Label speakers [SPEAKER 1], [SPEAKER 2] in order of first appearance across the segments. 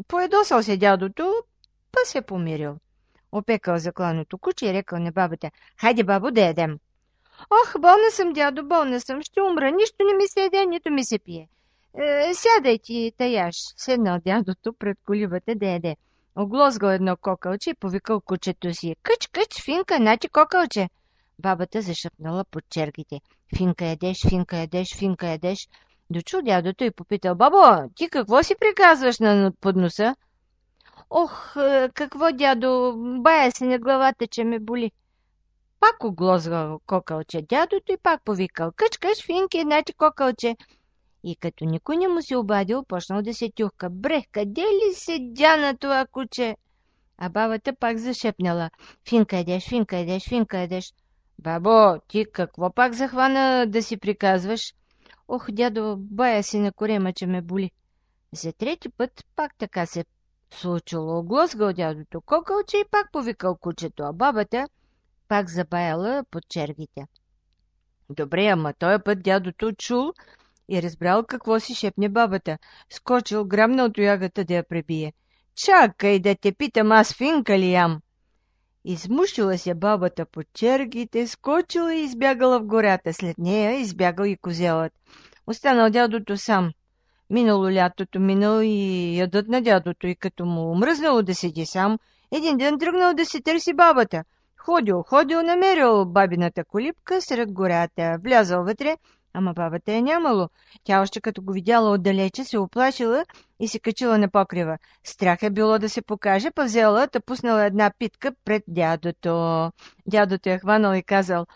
[SPEAKER 1] Поедосал се дядото, па се помирил. Опекал закланото куче и рекал на бабата: "Хайде, бабо, да ядем." "Ох, болна съм, дядо, болна съм, ще умра, нищо не ми се яде, нито ми се пие." Сядай ти, таяш." Седнал дядото пред колибата да яде. Оглозгал едно кокълче и повикал кучето си: "Къч, къч, Финка, начи кокълче." Бабата зашъпнала под чергите: "Финка ядеш, Финка ядеш, Финка ядеш." Дочул дядото и попитал: "Бабо, ти какво си приказваш на подноса?" "Ох, какво, дядо, бая се на главата, че ме боли." Пак оглозгал кокълче дядото и пак повикал: "Къч, къч, Финки, еднати кокълче." И като никой не му се обадил, почнал да се тюхка: "Бре, къде ли седя на това куче?" А бабата пак зашепнала: "Финка едеш, Финка едеш, Финка едеш." "Бабо, ти какво пак захвана да си приказваш?" "Ох, дядо, бая си на корема, че ме боли." За трети път пак така се случило. Оглозгал дядото кокълче и пак повикал кучето, а бабата пак забаяла под чергите. Добре, ама този път дядото чул и разбрал какво си шепне бабата. Скочил, грабнал тоягата да я пребие. "Чакай да те питам, аз Финка ли ям?" Измушила се бабата под чергите, скочила и избягала в гората. След нея избягал и козелът. Останал дядото сам. Минало лятото, минал и ядът на дядото, и като му омръзнало да седи сам, един ден тръгнал да си търси бабата. Ходил, намерил бабината колибка сред гората, влязал вътре, ама бабата е нямало. Тя още като го видяла отдалече, се оплашила и се качила на покрива. Страх е било да се покаже, па взела, та пуснала една питка пред дядото. Дядото я хванал и казал: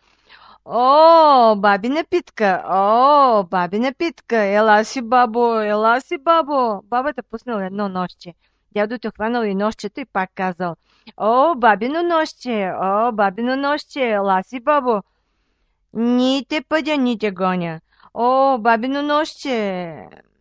[SPEAKER 1] "О, бабина питка! О, бабина питка! Ела си, бабо! Ела си, бабо!" Бабата пуснала едно нощче. Дядото хванал и нощчето и пак казал: "О, бабино нощче! О, бабино нощче! Ела си, бабо!" "Ни те пъдя, ни те гоня! О, бабино нощче!"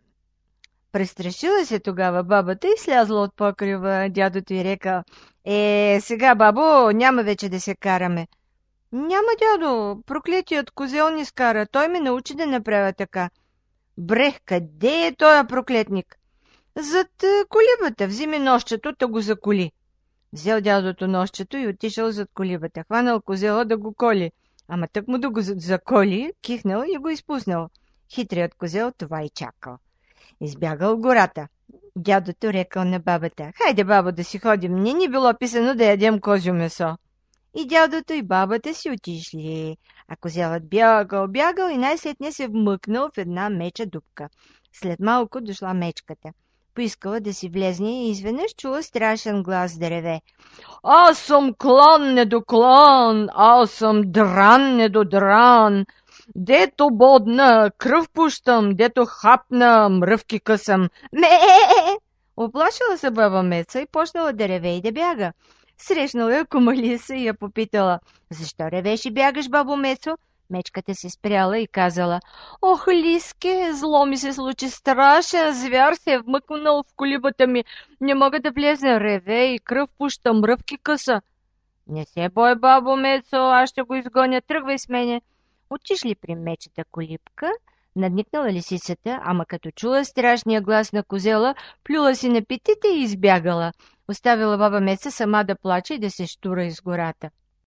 [SPEAKER 1] Престрашила се тогава бабата и слязла от покрива. Дядото й рекал: Сега, бабо, няма вече да се караме." "Няма, дядо, проклетият козел ни скара. Той ме научи да направя така." "Брех, къде е тоя проклетник?" "Зад колибата. Взими нощчето, та го заколи." Взел дядото нощчето и отишъл зад колибата. Хванал козела да го коли. Ама тък му да го заколи, кихнал и го изпуснал. Хитрият козел това и чакал. Избягал в гората. Дядото рекал на бабата: "Хайде, бабо, да си ходим. Не ни било писано да ядем козьо месо." И дядото и бабата си отишли, а козелът бягал и най-сетне се вмъкнал в една меча дупка. След малко дошла мечката. Поискала да си влезне и изведнъж чула страшен глас да реве: "Аз съм клан недоклан, аз съм дран недодран. Дето бодна, кръв пущам, дето хапна, мръвки късам. Ме!" Оплашила се баба Меца и почнала да реве и да бяга. Срещнала я кума Лиса и я попитала: "Защо ревеш и бягаш, бабо Мецо?" Мечката се спряла и казала: "Ох, Лиске, зло ми се случи, страшен звяр се е вмъкнал в колибата ми. Не мога да влезна, реве и кръв пуща, мръвки къса." "Не се бой, бабо Мецо, аз ще го изгоня, тръгвай с мене." Отишли при мечета колибка, надникнала лисицата, ама като чула страшния глас на козела, плюла си на питите и избягала. Оставила баба Меца сама да плаче и да се штура из гората.